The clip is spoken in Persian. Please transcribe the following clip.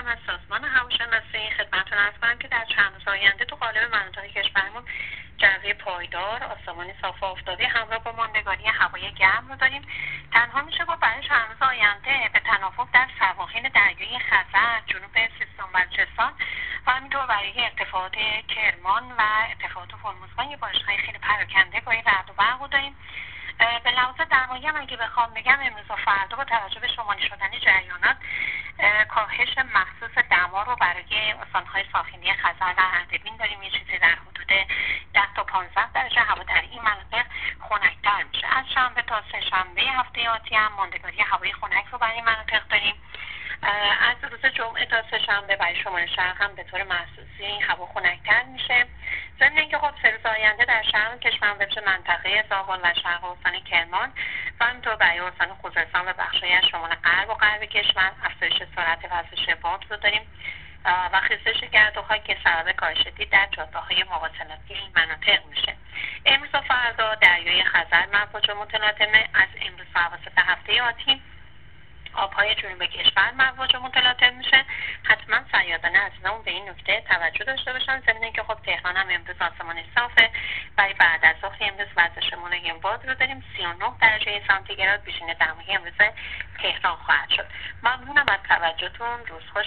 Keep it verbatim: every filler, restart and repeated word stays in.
هستم از سازمان هواشناسی. خدمتتون عرض کنم که در چند روز آینده تو قالب مناطق کشورمون جو پایدار، آسمانی صاف و آفتابی همراه با ماندگاری هوای گرم رو داریم. تنها میشه گفت برای چند روز آینده به تناوب در سواحل دریای خزر، جنوب سیستان و بلوچستان و همینطور برای ارتفاعات کرمان و ارتفاعات هرمزگان یه بارش‌های خیلی پراکنده با رعد و برق رو داریم. به لحاظ دمایی هم اگه بخوام بگم امروز و فردا با توجه به شمالی شدن جریانات کاهش محسوس دما رو برای استان‌های ساحلی خزر و اردبیل داریم. یه چیزی در حدود ده تا پانزده درجه هوا در این مناطق خنک‌تر میشه. از شنبه تا سه شنبه هفته آتی هم ماندگاری هوای خنک رو برای این مناطق داریم. از روز جمعه تا سه شنبه برای شمال شرق هم به طور محسوسی هوا خنک‌تر میشه. ضمن اینکه خب سه روز آینده در شرق کشور بخش منطقه زاغان و شرق استان کرمان و همینطور برای استان خوزستان و بخش‌های از شمال غرب و غرب کشور افزایش سرعت وزش باد رو داریم و خیزش گرد و خاک که سبب کاهش دید در جاده‌های مواصلاتی این مناطق میشه. امروز و فردا دریای خزر مواج متلاطمه. از امروز و اواسط هفته آتی آبهای جنوب کشور مواج متلاطم میشه. حتما صیادان عزیزمون به این نکته توجه داشته باشن. ضمن اینکه خب تهران هم امروز آسمان صافه. برای بعد از ظهر امروز وزش ملایم باد رو داریم. سی و نه درجه سانتیگراد. بیشتر دمای امروز تهران خواهد شد. ممنونم از توجهتون. روز خوش.